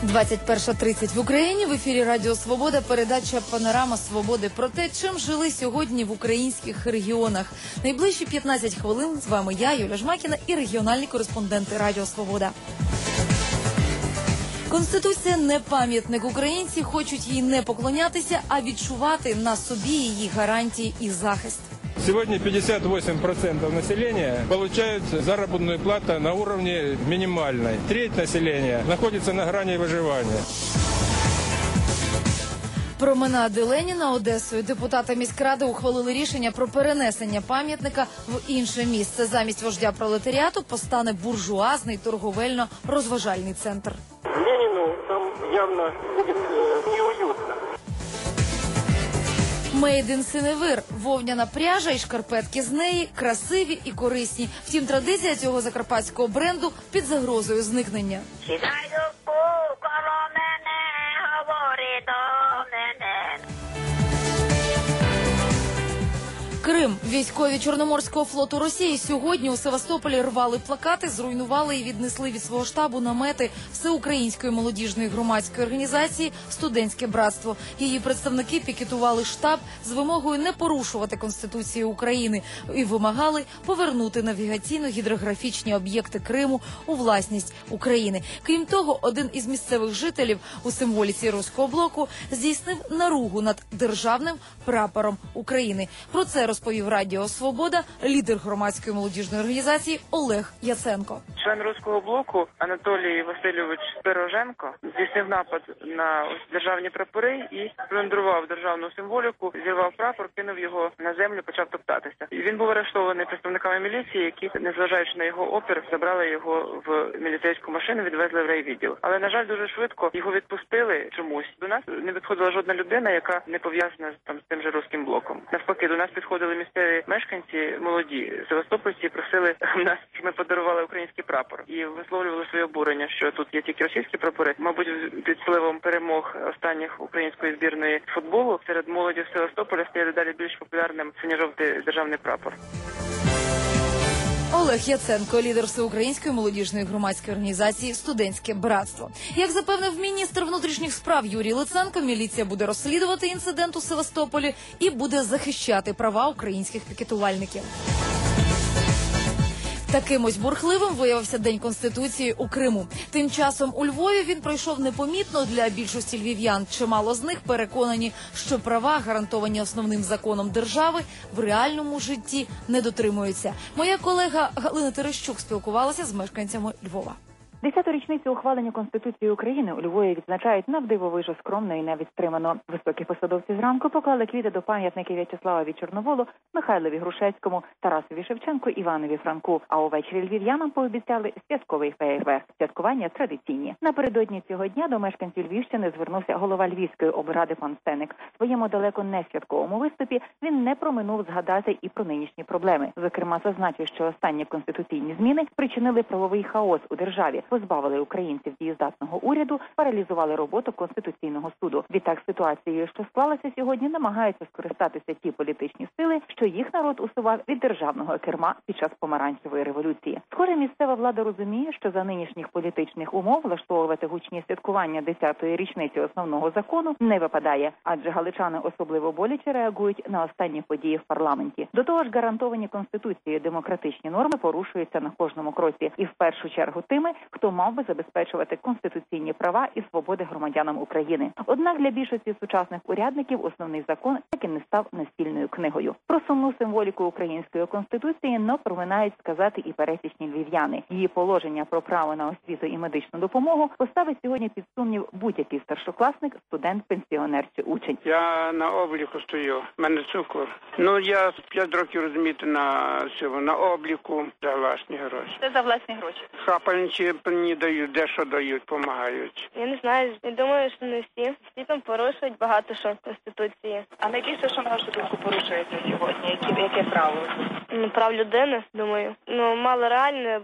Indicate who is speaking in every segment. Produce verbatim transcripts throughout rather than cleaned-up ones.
Speaker 1: двадцять перша тридцять в Україні. В ефірі Радіо Свобода. Передача «Панорама Свободи» про те, чим жили сьогодні в українських регіонах. Найближчі п'ятнадцять хвилин з вами я, Юля Жмакіна, і регіональні кореспонденти Радіо Свобода. Конституція не пам'ятник. Українці хочуть їй не поклонятися, а відчувати на собі її гарантії і захист.
Speaker 2: Сегодня пятьдесят восемь процентов населения получают заработную плату на уровне минимальной. Треть населения находится на грани выживания.
Speaker 1: Променади Леніна Одесою. Депутати міськради ухвалили рішення про перенесення пам'ятника в інше місце. Замість вождя пролетаріату постане буржуазний торговельно-розважальний центр.
Speaker 3: Ленину там явно будет э, неуютно.
Speaker 1: Made in Синевир. Вовняна пряжа і шкарпетки з неї красиві і корисні. Втім, традиція цього закарпатського бренду під загрозою зникнення. Крим. Військові Чорноморського флоту Росії сьогодні у Севастополі рвали плакати, зруйнували і віднесли від свого штабу намети Всеукраїнської молодіжної громадської організації «Студентське братство». Її представники пікетували штаб з вимогою не порушувати Конституцію України і вимагали повернути навігаційно-гідрографічні об'єкти Криму у власність України. Крім того, один із місцевих жителів у символіці Руського блоку здійснив наругу над державним прапором України. Про це розповів Радіо Свобода лідер громадської молодіжної організації Олег Яценко.
Speaker 4: Член Руського блоку Анатолій Васильович Пироженко здійснив напад на державні прапори і плюндрував державну символіку, зірвав прапор, кинув його на землю, почав топтатися. І він був арештований представниками міліції, які, незважаючи на його опір, забрали його в міліцейську машину, відвезли в райвідділ. Але, на жаль, дуже швидко його відпустили чомусь. До нас не підходила жодна людина, яка не пов'язана там з тим же Руським блоком. Навпаки, до нас підходили місцеві мешканці, молоді севастопольці, і просили нас, щоб ми подарували український прапор. І висловлювали своє обурення, що тут є тільки російські прапори. Мабуть, під впливом перемог останніх української збірної футболу серед молоді в Севастополя стає дедалі більш популярним синьо-жовтий державний прапор.
Speaker 1: Олег Яценко, лідер Всеукраїнської молодіжної громадської організації «Студентське братство». Як запевнив міністр внутрішніх справ Юрій Луценко, міліція буде розслідувати інцидент у Севастополі і буде захищати права українських пікетувальників. Таким ось бурхливим виявився День Конституції у Криму. Тим часом у Львові він пройшов непомітно для більшості львів'ян. Чимало з них переконані, що права, гарантовані основним законом держави, в реальному житті не дотримуються. Моя колега Галина Терещук спілкувалася з мешканцями Львова.
Speaker 5: Десяту річницю ухвалення Конституції України у Львові відзначають навдивовижу скромно і навіть стримано. Високі посадовці зранку поклали квіти до пам'ятників В'ячеславові Чорноволу, Михайлові Грушевському, Тарасові Шевченку, Іванові Франку. А увечері львів'янам пообіцяли святковий феєрверк. Святкування традиційні. Напередодні цього дня до мешканців Львівщини звернувся голова Львівської облради пан Стеник. В своєму далеко не святковому виступі він не проминув згадати і про нинішні проблеми. Зокрема, зазначив, що останні конституційні зміни спричинили правовий хаос у державі, позбавили українців дієздатного уряду, паралізували роботу Конституційного суду. Відтак ситуацією, що склалася сьогодні, намагаються скористатися ті політичні сили, що їх народ усував від державного керма під час помаранчевої революції. Схоже, місцева влада розуміє, що за нинішніх політичних умов влаштовувати гучні святкування десятої річниці основного закону не випадає, адже галичани особливо боляче реагують на останні події в парламенті. До того ж, гарантовані Конституцією демократичні норми порушуються на кожному кроці, і в першу чергу тими, хто мав би забезпечувати конституційні права і свободи громадянам України. Однак для більшості сучасних урядників основний закон так і не став настільною книгою. Про сумну символіку української конституції не проминають сказати і пересічні львів'яни. Її положення про право на освіту і медичну допомогу поставить сьогодні під сумнів будь-який старшокласник, студент, пенсіонер чи учень.
Speaker 6: Я на обліку стою, в мене цукор. Ну, я п'ять років, розумієте, на цьому, на обліку за власні гроші.
Speaker 7: Це за власні гроші?
Speaker 6: Хапальничі мені дають, дещо дають, допомагають.
Speaker 7: Я не знаю, я думаю, що не всі. Всі там порушують багато що в Конституції.
Speaker 8: А найбільше, що на вашу думку порушується сьогодні? Які, яке право?
Speaker 7: Ну, прав людини, думаю. Ну, мало реальне, бо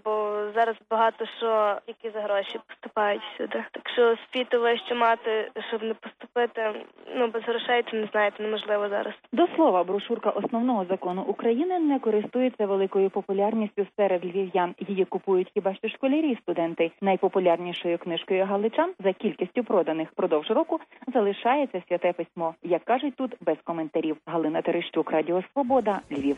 Speaker 7: зараз багато що тільки за гроші поступають сюди. Так що освіту вище мати, щоб не поступити, ну без грошей, це не знаєте, неможливо зараз.
Speaker 5: До слова, брошурка основного закону України не користується великою популярністю серед львів'ян. Її купують хіба що школярі і студенти. Найпопулярнішою книжкою галичан за кількістю проданих впродовж року залишається Святе письмо. Як кажуть тут, без коментарів. Галина Терещук, Радіо Свобода, Львів.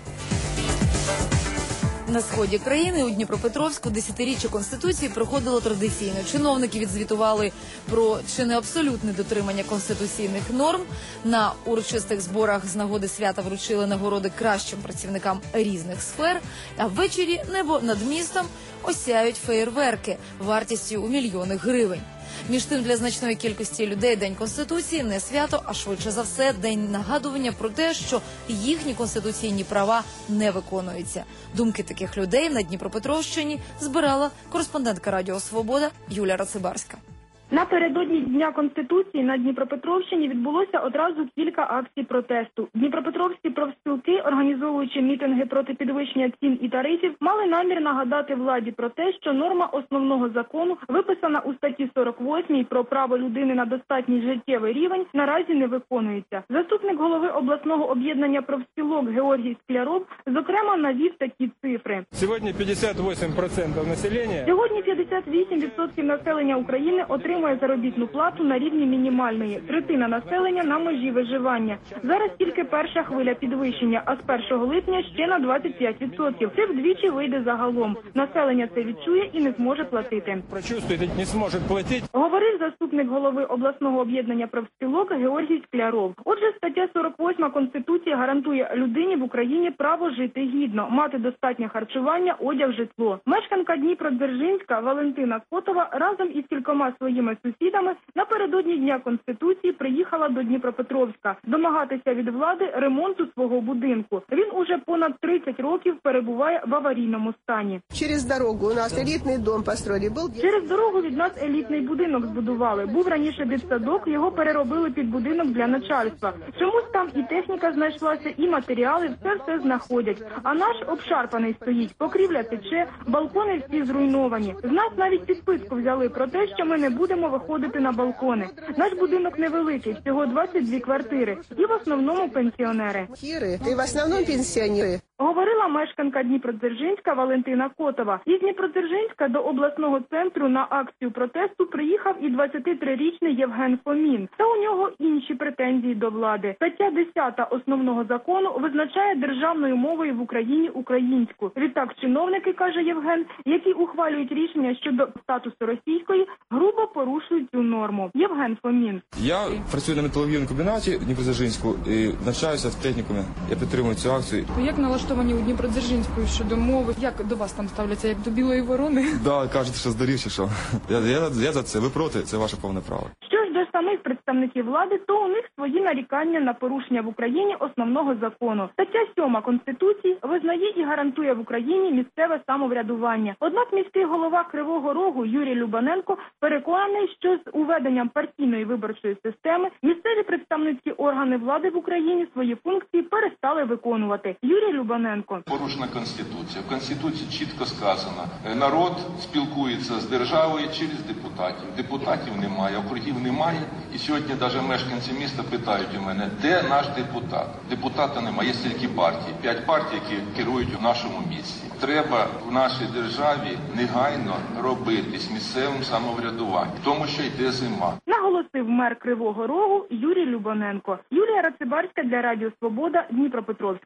Speaker 1: На сході країни у Дніпропетровську десятиріччя Конституції проходило традиційно. Чиновники відзвітували про чи не абсолютне дотримання конституційних норм. На урочистих зборах з нагоди свята вручили нагороди кращим працівникам різних сфер. А ввечері небо над містом осяють феєрверки вартістю у мільйони гривень. Між тим, для значної кількості людей День Конституції не свято, а швидше за все день нагадування про те, що їхні конституційні права не виконуються. Думки таких людей на Дніпропетровщині збирала кореспондентка Радіо Свобода Юлія Рацибарська.
Speaker 8: Напередодні Дня Конституції на Дніпропетровщині відбулося одразу кілька акцій протесту. Дніпропетровські профспілки, організовуючи мітинги проти підвищення цін і тарифів, мали намір нагадати владі про те, що норма основного закону, виписана у статті сорок восьмій про право людини на достатній життєвий рівень, наразі не виконується. Заступник голови обласного об'єднання профспілок Георгій Скляров, зокрема, навів такі цифри.
Speaker 2: Сьогодні п'ятдесят вісім відсотків населення.
Speaker 8: Сьогодні п'ятдесят вісім відсотків населення України отримує заробітну плату на рівні мінімальної. Третина населення на межі виживання. Зараз тільки перша хвиля підвищення, а з першого липня ще на двадцять п'ять відсотків. Це вдвічі вийде загалом. Населення це відчує і не зможе платити.
Speaker 2: Прочувствує, не зможе платити.
Speaker 8: Говорив заступник голови обласного об'єднання профспілок Георгій Скляров. Отже, стаття сорок восьма Конституції гарантує людині в Україні право жити гідно, мати достатнє харчування, одяг, житло. Мешканка Дніпродзержинська Валентина Котова разом із кількома своїми сусідами напередодні Дня Конституції приїхала до Дніпропетровська домагатися від влади ремонту свого будинку. Він уже понад тридцять років перебуває в аварійному стані.
Speaker 9: Через дорогу у нас елітний дом построили.
Speaker 8: Через дорогу від нас елітний будинок збудували. Був раніше дитсадок, його переробили під будинок для начальства. Чомусь там і техніка знайшлася, і матеріали, все-все знаходять. А наш обшарпаний стоїть, покрівля тече, балкони всі зруйновані. З нас навіть підписку взяли про те, що ми не будемо виходити на балкони. Наш будинок невеликий, всього двадцять дві квартири, і в основному пенсіонери.
Speaker 9: І в основному пенсіонери.
Speaker 8: Говорила мешканка Дніпродзержинська Валентина Котова. Із Дніпродзержинська до обласного центру на акцію протесту приїхав і двадцятитрирічний Євген Фомін. Та у нього інші претензії до влади. Стаття десята основного закону визначає державною мовою в Україні українську. Відтак чиновники, каже Євген, які ухвалюють рішення щодо статусу російської, грубо порушують цю норму. Євген Фомін.
Speaker 10: Я працюю на металургійному комбінаті в Дніпродзержинську і навчаюся в технікумі. Я підтримую цю акцію.
Speaker 11: Як налаштовані у Дніпродзержинську щодо мови? Як до вас там ставляться, як до білої ворони?
Speaker 10: Да, кажуть, що здурів чи що. Я, я, я за це, ви проти, це ваше повне право.
Speaker 8: Що ж до самих представників влади, то у них свої нарікання на порушення в Україні основного закону. Стаття сьома Конституції визнає і гарантує в Україні місцеве самоврядування. Однак міський голова Кривого Рогу Юрій Любаненко переконаний, що з уведенням партійної виборчої системи місцеві представницькі органи влади в Україні свої функції перестали виконувати. Юрій Любаненко.
Speaker 12: Порушена Конституція. В Конституції чітко сказано, народ спілкується з державою через депутатів. Депутатів немає, округів немає. І сьогодні навіть мешканці міста питають у мене, де наш депутат? Депутата немає, є тільки партії. П'ять партій, які керують у нашому місті. Треба в нашій державі негайно робитись місцевим самоврядуванням, тому що йде зима.
Speaker 8: Наголосив мер Кривого Рогу Юрій Любаненко. Юлія Рацибарська для Радіо Свобода, Дніпропетровськ.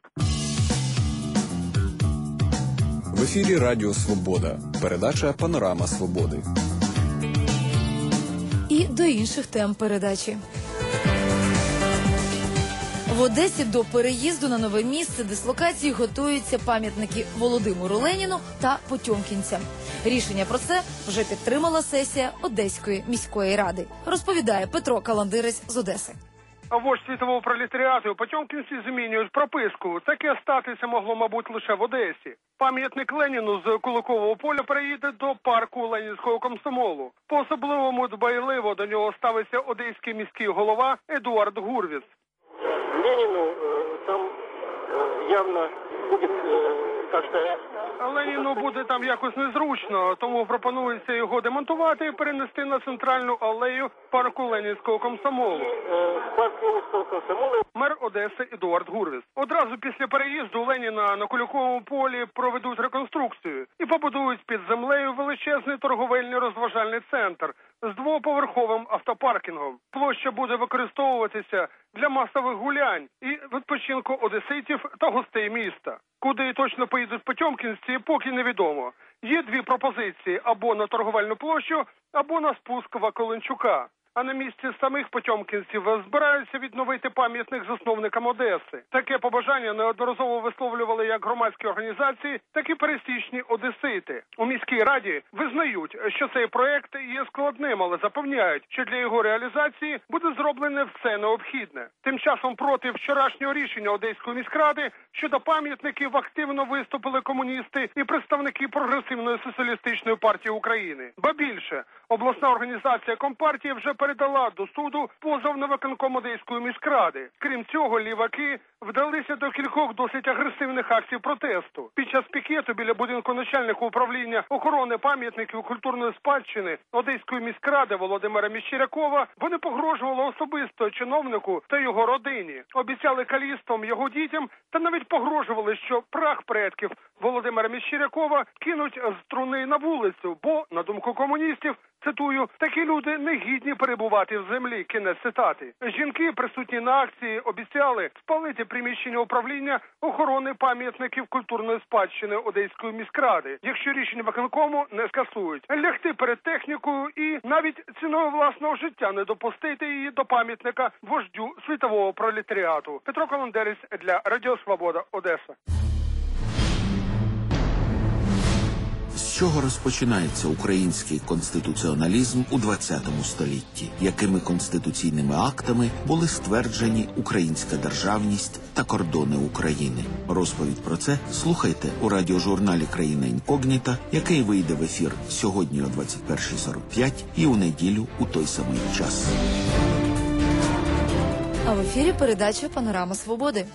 Speaker 13: В ефірі Радіо Свобода. Передача «Панорама Свободи».
Speaker 1: І до інших тем передачі. В Одесі до переїзду на нове місце дислокації готуються пам'ятники Володимиру Леніну та Потьомкінцям. Рішення про це вже підтримала сесія Одеської міської ради. Розповідає Петро Каландирець з Одеси.
Speaker 14: А вождь світового пролетаріату потьомкінці змінюють прописку. Таке статися могло, мабуть, лише в Одесі. Пам'ятник Леніну з Куликового поля переїде до парку Ленінського комсомолу. По-особливому дбайливо до нього ставиться одеський міський голова Едуард Гурвіц.
Speaker 3: Ленину там явно будет как-то
Speaker 14: Леніну буде там якось незручно, тому пропонується його демонтувати і перенести на центральну алею парку Ленінського комсомолу. Мер Одеси Едуард Гурвіс. Одразу після переїзду Леніна на Куликовому полі проведуть реконструкцію і побудують під землею величезний торговельний розважальний центр з двоповерховим автопаркінгом. Площа буде використовуватися для масових гулянь і відпочинку одеситів та гостей міста. Куди точно поїдуть потьомкінці, поки невідомо. Є дві пропозиції – або на торговельну площу, або на спуск Ваколенчука. А на місці самих потьомкінців збираються відновити пам'ятник засновникам Одеси. Таке побажання неодноразово висловлювали як громадські організації, так і пересічні одесити. У міській раді визнають, що цей проект є складним, але запевняють, що для його реалізації буде зроблене все необхідне. Тим часом проти вчорашнього рішення Одеської міськради щодо пам'ятників активно виступили комуністи і представники Прогресивної соціалістичної партії України. Ба більше, обласна організація Компартії вже передала до суду позов на виконком Одеської міськради. Крім цього, ліваки вдалися до кількох досить агресивних акцій протесту. Під час пікету біля будинку начальника управління охорони пам'ятників культурної спадщини Одеської міськради Володимира Міщерякова вони погрожували особисто чиновнику та його родині. Обіцяли калістам, його дітям та навіть погрожували, що прах предків Володимира Міщерякова кинуть з труни на вулицю, бо, на думку комуністів, цитую, такі люди не гідні перебувати в землі, кінець цитати. Жінки, присутні на акції, обіцяли спалити приміщення управління охорони пам'ятників культурної спадщини Одеської міськради, якщо рішення виконкому не скасують. Лягти перед технікою і навіть ціною власного життя не допустити її до пам'ятника вождю світового пролетаріату. Петро Колондерець для Радіо Свобода, Одеса.
Speaker 15: З чого розпочинається український конституціоналізм у ХХ столітті? Якими конституційними актами були стверджені українська державність та кордони України? Розповідь про це слухайте у радіожурналі «Країна інкогніта», який вийде в ефір сьогодні о двадцять перша сорок п'ять і у неділю у той самий час.
Speaker 1: А в ефірі передача «Панорама Свободи».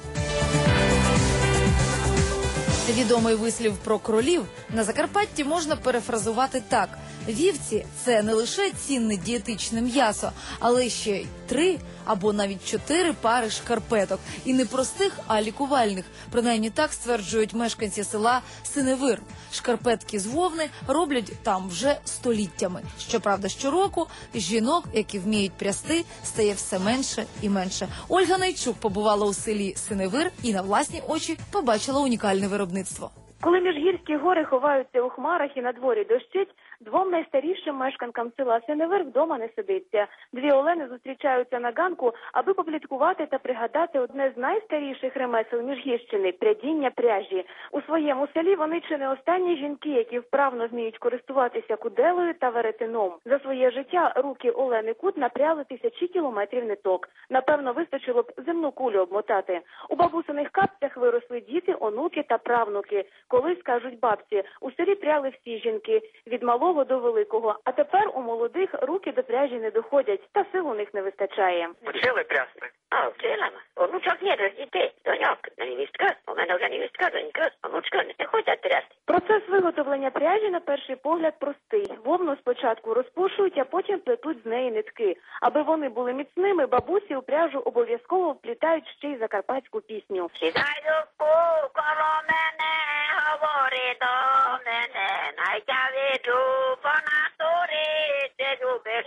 Speaker 1: Відомий вислів про кролів на Закарпатті можна перефразувати так. Вівці – це не лише цінне дієтичне м'ясо, але ще й три або навіть чотири пари шкарпеток. І не простих, а лікувальних. Принаймні так стверджують мешканці села Синевир. Шкарпетки з вовни роблять там вже століттями. Щоправда, щороку жінок, які вміють прясти, стає все менше і менше. Ольга Найчук побувала у селі Синевир і на власні очі побачила унікальне виробництво.
Speaker 16: Коли міжгірські гори ховаються у хмарах і на дворі дощить, двом найстарішим мешканкам села Синевир вдома не сидиться. Дві олени зустрічаються на ганку, аби попліткувати та пригадати одне з найстаріших ремесел Міжгірщини – прядіння пряжі. У своєму селі вони чи не останні жінки, які вправно вміють користуватися куделою та веретеном. За своє життя руки Олени Кут напряли тисячі кілометрів ниток. Напевно, вистачило б земну кулю обмотати. У бабусиних капцях виросли діти, онуки та правнуки. Колись, кажуть бабці, у селі пряли всі жінки, від малого до великого. А тепер у молодих руки до пряжі не доходять, та сил у них не вистачає.
Speaker 17: Вчили прясти? А, вчила. Онучок ні, до дітей, доньок, на невістка. У мене вже невістка, донька, онучка не хочуть трясти.
Speaker 16: Процес виготовлення пряжі на перший погляд простий. Вовну спочатку розпушують, а потім плетуть з неї нитки. Аби вони були міцними, бабусі у пряжу обов'язково вплітають ще й закарпатську пісню.
Speaker 17: Сідай до коло мене, говори до мене, найдя віду по натурі, ти любиш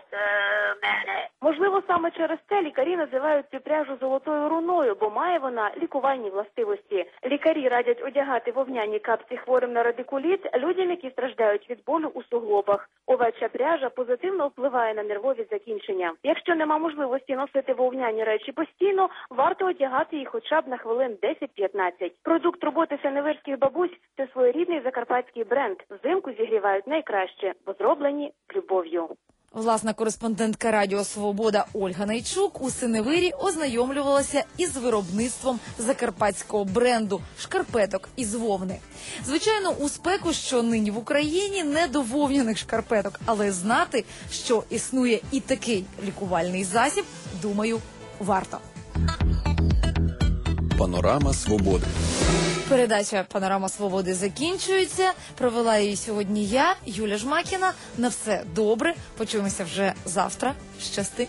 Speaker 17: мене.
Speaker 16: Можливо, саме через це лікарі називають цю пряжу золотою руною, бо має вона лікувальні властивості. Лікарі радять одягати вовняні капці хворим на радикуліт, людям, які страждають від болю у суглобах. Овеча пряжа позитивно впливає на нервові закінчення. Якщо нема можливості носити вовняні речі постійно, варто одягати їх хоча б на хвилин десять-п'ятнадцять. Продукт роботи синевирських бабусь – це своєрідний закарпатський бренд. Взимку зігрівають найкраще, бо зроблені з любов'ю.
Speaker 1: Власна кореспондентка Радіо Свобода Ольга Найчук у Синевирі ознайомлювалася із виробництвом закарпатського бренду шкарпеток із вовни. Звичайно, у спеку, що нині в Україні, не до вовняних шкарпеток, але знати, що існує і такий лікувальний засіб, думаю, варто.
Speaker 13: Панорама Свободи.
Speaker 1: Передача «Панорама Свободи» закінчується. Провела її сьогодні я, Юля Жмакіна. На все добре. Почуємося вже завтра. Щасти.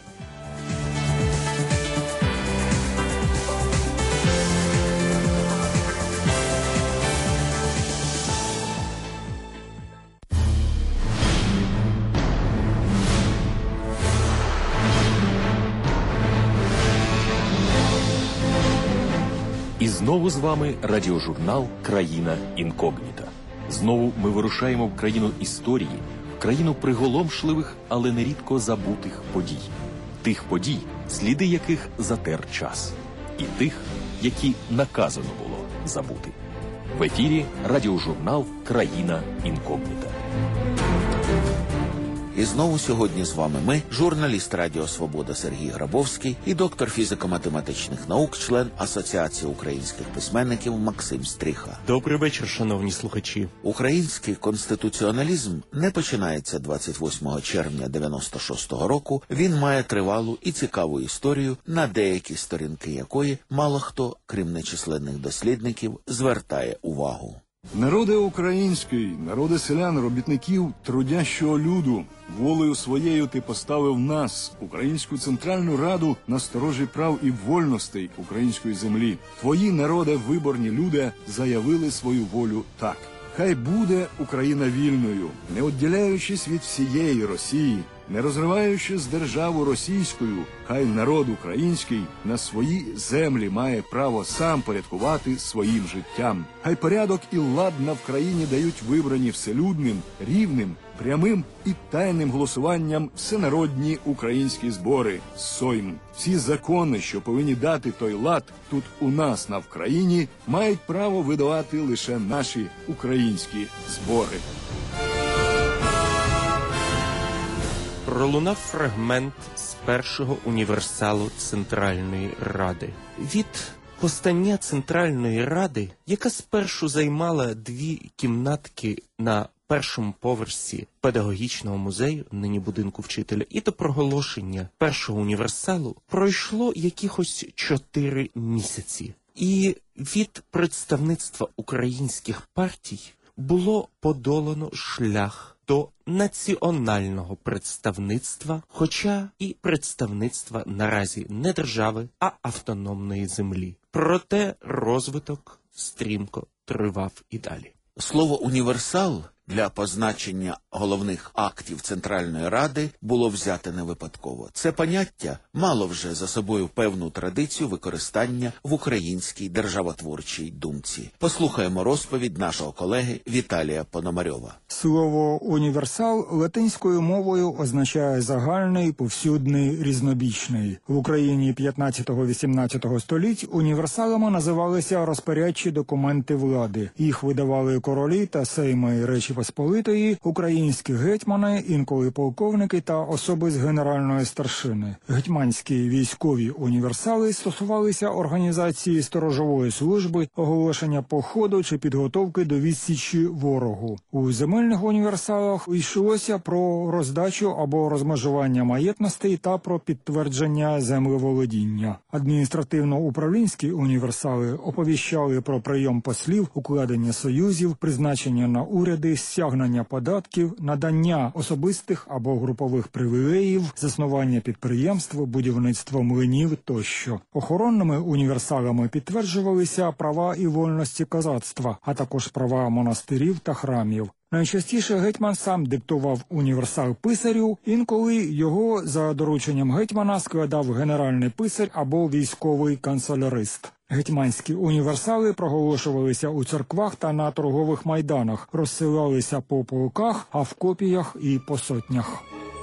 Speaker 18: І знову з вами радіожурнал «Країна інкогніта». Знову ми вирушаємо в країну історії, в країну приголомшливих, але нерідко забутих подій. Тих подій, сліди яких затер час. І тих, які наказано було забути. В ефірі радіожурнал «Країна інкогніта».
Speaker 15: І знову сьогодні з вами ми, журналіст Радіо Свобода Сергій Грабовський і доктор фізико-математичних наук, член Асоціації українських письменників Максим Стріха.
Speaker 19: Добрий вечір, шановні слухачі.
Speaker 15: Український конституціоналізм не починається двадцять восьмого червня дев'яносто шостого року. Він має тривалу і цікаву історію, на деякі сторінки якої мало хто, крім нечисленних дослідників, звертає увагу.
Speaker 20: Народи український, народи селян, робітників, трудящого люду, волею своєю ти поставив нас, Українську Центральну Раду, на сторожі прав і вольностей української землі. Твої народи, виборні люди, заявили свою волю так. Хай буде Україна вільною, не відділяючись від всієї Росії, не розриваючи з державу російською, хай народ український на свої землі має право сам порядкувати своїм життям. Хай порядок і лад на в країні дають вибрані вселюдним, рівним, прямим і тайним голосуванням всенародні українські збори, Сойм. Всі закони, що повинні дати той лад тут у нас на Вкраїні, мають право видавати лише наші українські збори.
Speaker 19: Пролунав фрагмент з першого універсалу Центральної Ради. Від постання Центральної Ради, яка спершу займала дві кімнатки на першому поверсі педагогічного музею, нині будинку вчителя, і до проголошення першого універсалу пройшло якихось чотири місяці. І від представництва українських партій було подолано шлях до національного представництва, хоча і представництва наразі не держави, а автономної землі. Проте розвиток стрімко тривав і далі.
Speaker 15: Слово «універсал» для позначення головних актів Центральної Ради було взяте не випадково. Це поняття мало вже за собою певну традицію використання в українській державотворчій думці. Послухаємо розповідь нашого колеги Віталія Пономарьова.
Speaker 21: Слово «універсал» латинською мовою означає загальний, повсюдний, різнобічний. В Україні п'ятнадцятого-вісімнадцятого століть універсалами називалися розпорядчі документи влади. Їх видавали королі та сейми Речі Посполитої, українські гетьмани, інколи полковники та особи з генеральної старшини. Гетьманські військові універсали стосувалися організації сторожової служби, оголошення походу чи підготовки до відсічі ворогу. У земельних універсалах йшлося про роздачу або розмежування маєтностей та про підтвердження землеволодіння. Адміністративно-управлінські універсали оповіщали про прийом послів, укладення союзів, призначення на уряди, стягнення податків, надання особистих або групових привілеїв, заснування підприємств, будівництво млинів тощо. Охоронними універсалами підтверджувалися права і вольності козацтва, а також права монастирів та храмів. Найчастіше гетьман сам диктував універсал писарю, інколи його за дорученням гетьмана складав генеральний писар або військовий канцелярист. Гетьманські універсали проголошувалися у церквах та на торгових майданах, розсилалися по полках, а в копіях і по сотнях.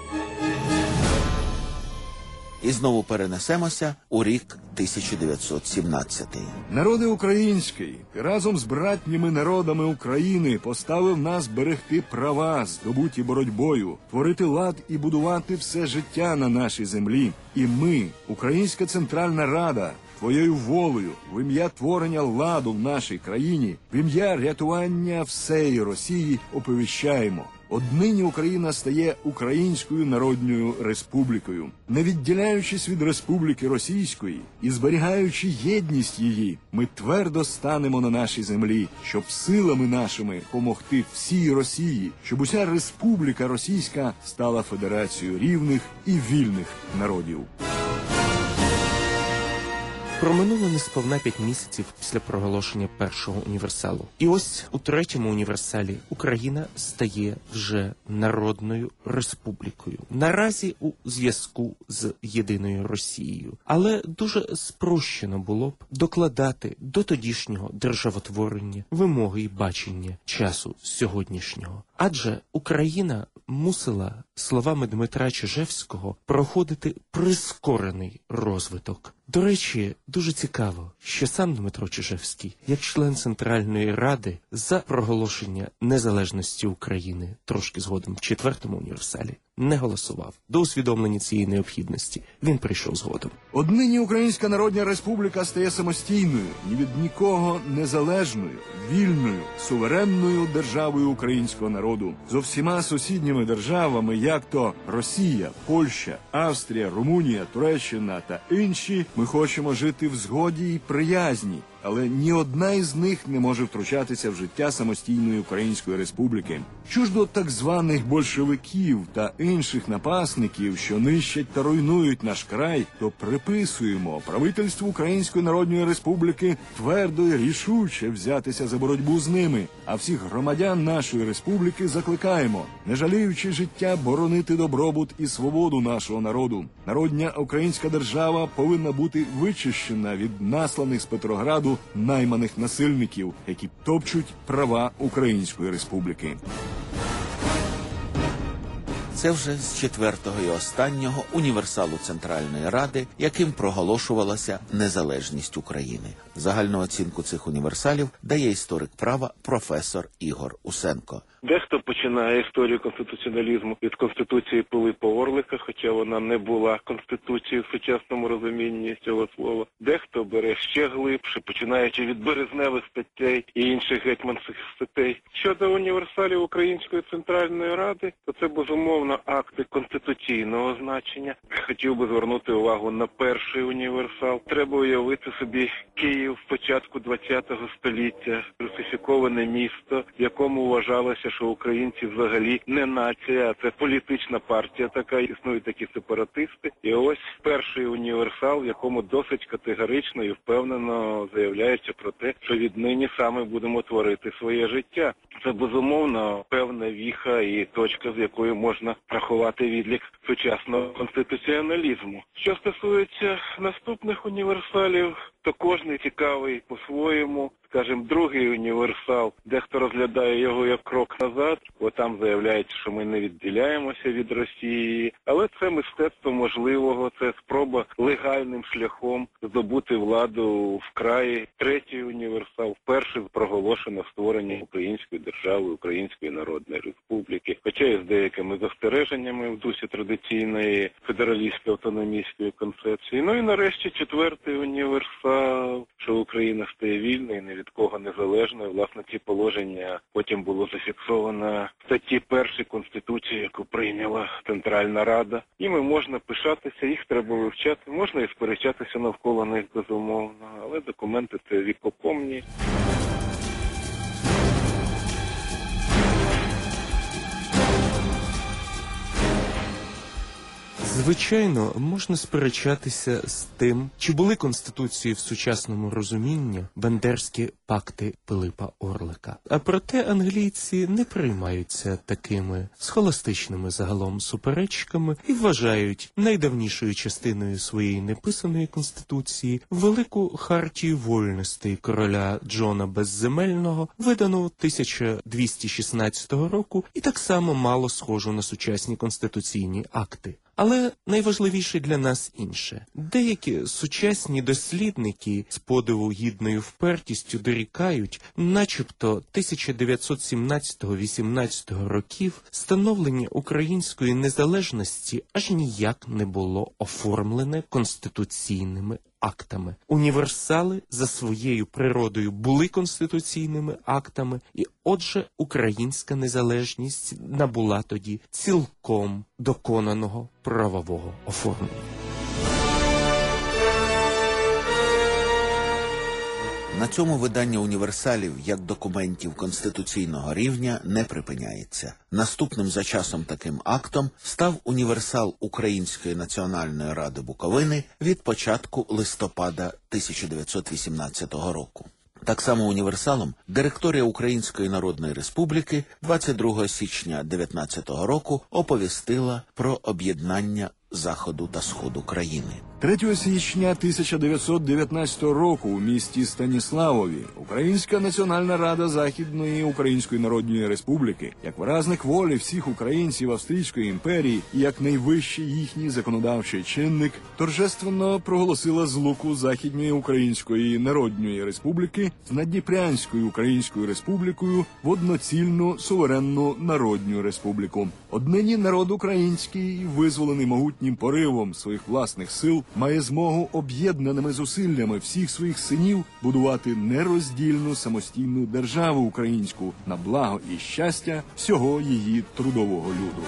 Speaker 15: І знову перенесемося у рік тисяча дев'ятсот сімнадцятий.
Speaker 20: Народи український, ти разом з братніми народами України поставив нас берегти права, здобуті боротьбою, творити лад і будувати все життя на нашій землі. І ми, Українська Центральна Рада, твоєю волею, в ім'я творення ладу в нашій країні, в ім'я рятування всієї Росії оповіщаємо. Однині Україна стає Українською Народною Республікою. Не відділяючись від Республіки Російської і зберігаючи єдність її, ми твердо станемо на нашій землі, щоб силами нашими помогти всій Росії, щоб уся Республіка Російська стала федерацією рівних і вільних народів.
Speaker 19: Проминуло несповна п'ять місяців після проголошення першого універсалу. І ось у третьому універсалі Україна стає вже народною республікою. Наразі у зв'язку з єдиною Росією. Але дуже спрощено було б докладати до тодішнього державотворення вимоги і бачення часу сьогоднішнього. Адже Україна мусила, словами Дмитра Чижевського, проходити прискорений розвиток. До речі, дуже цікаво, що сам Дмитро Чижевський, як член Центральної Ради, за проголошення незалежності України, трошки згодом в четвертому універсалі, не голосував. До усвідомлення цієї необхідності він прийшов згодом.
Speaker 20: Однині Українська Народна Республіка стає самостійною, ні від нікого незалежною, вільною, суверенною державою українського народу. Зо всіма сусідніми державами, як то Росія, Польща, Австрія, Румунія, Туреччина та інші, ми хочемо жити в згоді і приязні. Але ні одна із них не може втручатися в життя самостійної Української Республіки. Що ж до так званих большевиків та інших напасників, що нищать та руйнують наш край, то приписуємо правительству Української Народної Республіки твердо і рішуче взятися за боротьбу з ними, а всіх громадян нашої республіки закликаємо, не жаліючи життя, боронити добробут і свободу нашого народу. Народня українська держава повинна бути вичищена від насланих з Петрограду найманих насильників, які топчуть права Української Республіки.
Speaker 15: Це вже з четвертого і останнього універсалу Центральної Ради, яким проголошувалася незалежність України. Загальну оцінку цих універсалів дає історик права професор Ігор Усенко.
Speaker 4: Дехто починає історію конституціоналізму від Конституції Пилипа Орлика, хоча вона не була Конституцією в сучасному розумінні цього слова. Дехто бере ще глибше, починаючи від березневих статей і інших гетьманських статей. Щодо універсалів Української Центральної Ради, то це, безумовно, акти конституційного значення. Хотів би звернути увагу на перший універсал. Треба уявити собі Київ в початку ХХ століття, русифіковане місто, в якому вважалося, що українці взагалі не нація, а це політична партія така, існують такі сепаратисти. І ось перший універсал, в якому досить категорично і впевнено заявляється про те, що віднині саме будемо творити своє життя. Це, безумовно, певна віха і точка, з якої можна рахувати відлік сучасного конституціоналізму. Що стосується наступних універсалів, то кожний цікавий по-своєму. Скажімо, другий універсал, дехто розглядає його як крок назад, бо там заявляється, що ми не відділяємося від Росії. Але це мистецтво можливого, це спроба легальним шляхом здобути владу в краї. Третій універсал вперше проголошено створення української держави, Української Народної Республіки, хоча і з деякими застереженнями в дусі традиційної федералістсько-автономістської концепції. Ну і нарешті четвертий універсал, що Україна стає вільною і не від кого незалежною. Власне, ці положення потім було зафіксовано в статті першої Конституції, яку прийняла Центральна Рада. Іми можна пишатися, їх треба вивчати, можна і сперечатися навколо них, безумовно, але документи це вікопомні.
Speaker 19: Звичайно, можна сперечатися з тим, чи були Конституції в сучасному розумінні бендерські пакти Пилипа Орлика. А проте англійці не приймаються такими схоластичними загалом суперечками і вважають найдавнішою частиною своєї неписаної Конституції Велику хартію вольностей короля Джона Безземельного, видану тисяча двісті шістнадцятого року і так само мало схожу на сучасні конституційні акти. Але найважливіше для нас інше. Деякі сучасні дослідники з подиву гідною впертістю дорікають, начебто тисяча дев'ятсот сімнадцятого-вісімнадцятого років становлення української незалежності аж ніяк не було оформлене конституційними актами. Універсали за своєю природою були конституційними актами, і отже українська незалежність набула тоді цілком доконаного правового оформлення.
Speaker 15: На цьому видання універсалів як документів конституційного рівня не припиняється. Наступним за часом таким актом став універсал Української національної ради Буковини від початку листопада тисяча дев'ятсот вісімнадцятого року. Так само універсалом директорія Української Народної Республіки двадцять другого січня дев'ятнадцятого року оповістила про об'єднання Заходу та Сходу країни.
Speaker 20: третього січня тисяча дев'ятсот дев'ятнадцятого року у місті Станіславові Українська Національна Рада Західної Української Народної Республіки, як виразник волі всіх українців Австрійської імперії і як найвищий їхній законодавчий чинник, торжественно проголосила злуку Західної Української Народної Республіки з Надніпрянською Українською Республікою в одноцільну суверенну народну республіку. Однині народ український, визволений могутнім поривом своїх власних сил, має змогу об'єднаними зусиллями всіх своїх синів будувати нероздільну самостійну державу українську на благо і щастя всього її трудового люду.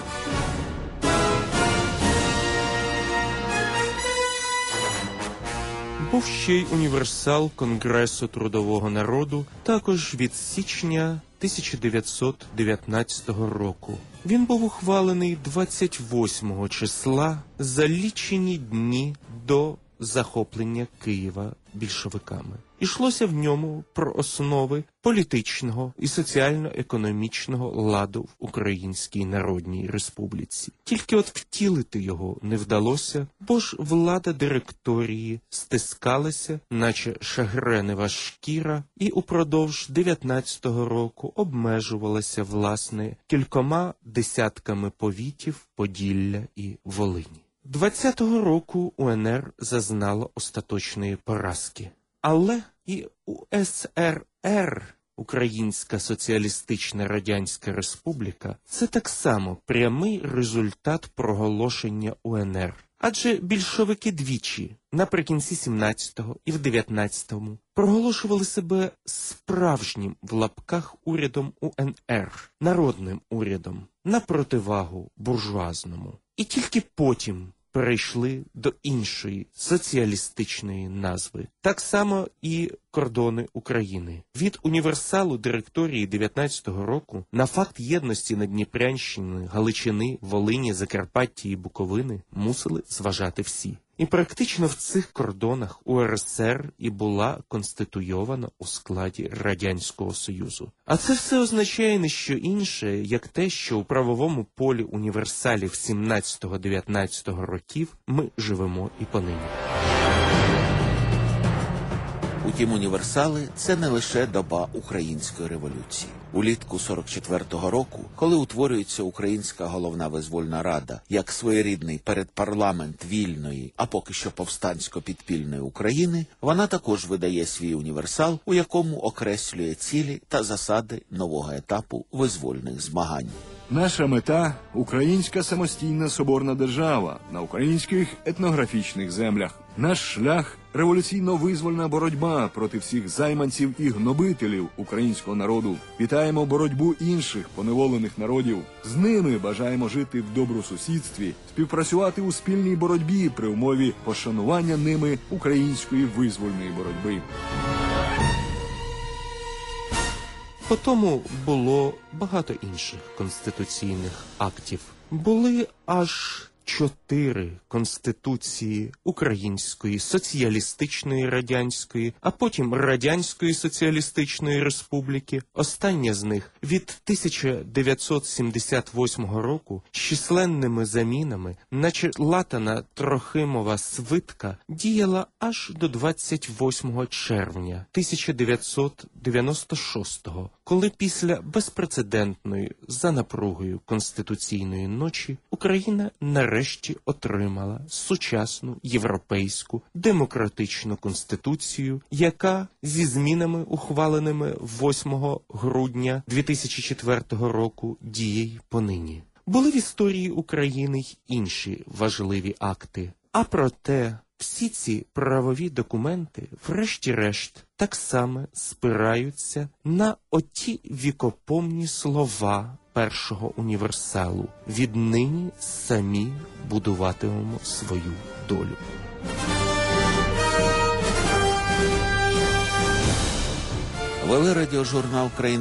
Speaker 19: Був ще й універсал Конгресу трудового народу, також від січня тисяча дев'ятсот дев'ятнадцятого року. Він був ухвалений двадцять восьмого числа за лічені дні до захоплення Києва більшовиками. Ішлося в ньому про основи політичного і соціально-економічного ладу в Українській Народній Республіці. Тільки от втілити його не вдалося, бо ж влада директорії стискалася, наче шагренева шкіра, і упродовж дев'ятнадцятого року обмежувалася, власне, кількома десятками повітів Поділля і Волині. двадцятого року УНР зазнала остаточної поразки. Але і УСРР, Українська Соціалістична Радянська Республіка, це так само прямий результат проголошення УНР. Адже більшовики двічі, наприкінці сімнадцятого і в дев'ятнадцятому, проголошували себе справжнім в лапках урядом УНР, народним урядом, на противагу буржуазному. І тільки потім перейшли до іншої соціалістичної назви. Так само і кордони України. Від універсалу директорії дев'ятнадцятого року на факт єдності Надніпрянщини, Галичини, Волині, Закарпаття і Буковини мусили зважати всі. І практично в цих кордонах УРСР і була конституйована у складі Радянського Союзу. А це все означає не що інше, як те, що у правовому полі універсалів сімнадцятого-дев'ятнадцятого років ми живемо і понині.
Speaker 15: Утім, універсали – це не лише доба Української революції. Улітку сорок четвертого року, коли утворюється Українська головна визвольна рада, як своєрідний передпарламент вільної, а поки що повстансько-підпільної України, вона також видає свій універсал, у якому окреслює цілі та засади нового етапу визвольних змагань.
Speaker 20: Наша мета – українська самостійна соборна держава на українських етнографічних землях. Наш шлях – революційно-визвольна боротьба проти всіх займанців і гнобителів українського народу. Вітаємо боротьбу інших поневолених народів. З ними бажаємо жити в добросусідстві, співпрацювати у спільній боротьбі при умові пошанування ними української визвольної боротьби.
Speaker 19: Потому було багато інших конституційних актів. Були аж чотири конституції Української Соціалістичної Радянської, а потім Радянської Соціалістичної Республіки. Остання з них від тисяча дев'ятсот сімдесят восьмого року з численними замінами, наче латана Трохимова свитка, діяла аж до двадцять восьмого червня тисяча дев'ятсот дев'яносто шостого, коли після безпрецедентної за напругою конституційної ночі Україна нарешті отримала сучасну європейську демократичну конституцію, яка зі змінами, ухваленими восьмого грудня дві тисячі четвертого року, діє й понині. Були в історії України й інші важливі акти. А проте Всі ці правові документи, врешті-решт, так само спираються на оті вікопомні слова першого універсалу. Віднині самі будуватимемо свою долю.
Speaker 15: Вели радіожурнал «Країна